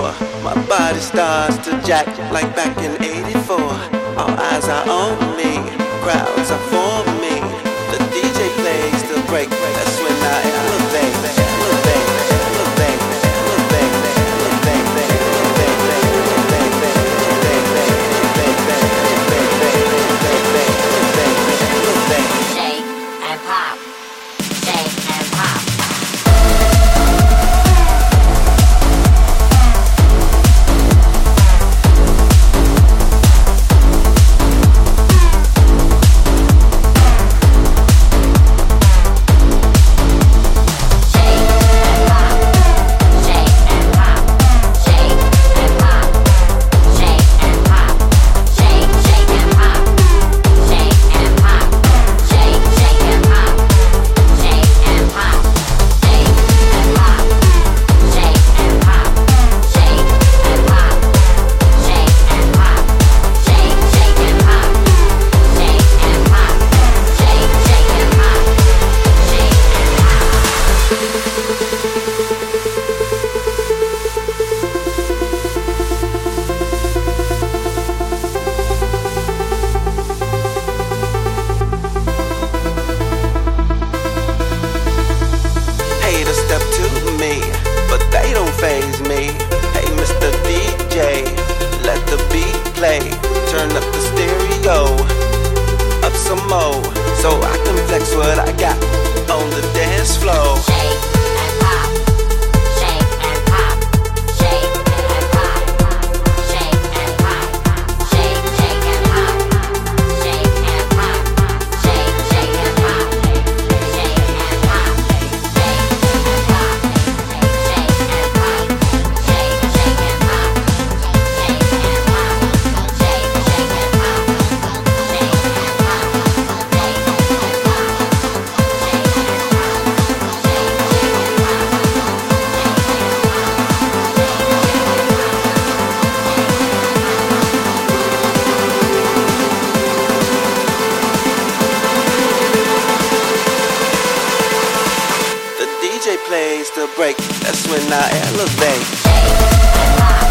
floor. My body starts to jack like back in '84. All eyes are on me, crowds are for me. The DJ plays the break, that's when I elevate, elevate, elevate, elevate, elevate, shake and pop, shake and pop. But they don't faze me. Hey, Mr. DJ, let the beat play. Turn up the stereo, up some more, so I can flex what I got on the dance floor. Shake and pop, shake and pop, shake and pop, shake and pop, shake, shake and pop, shake and pop, shake, shake and pop, shake and pop, shake and pop, shake and pop, shake, shake and pop, shake and pop, shake, shake and pop, shake and pop, shake and The DJ plays the break, that's when I elevate. shake and pop.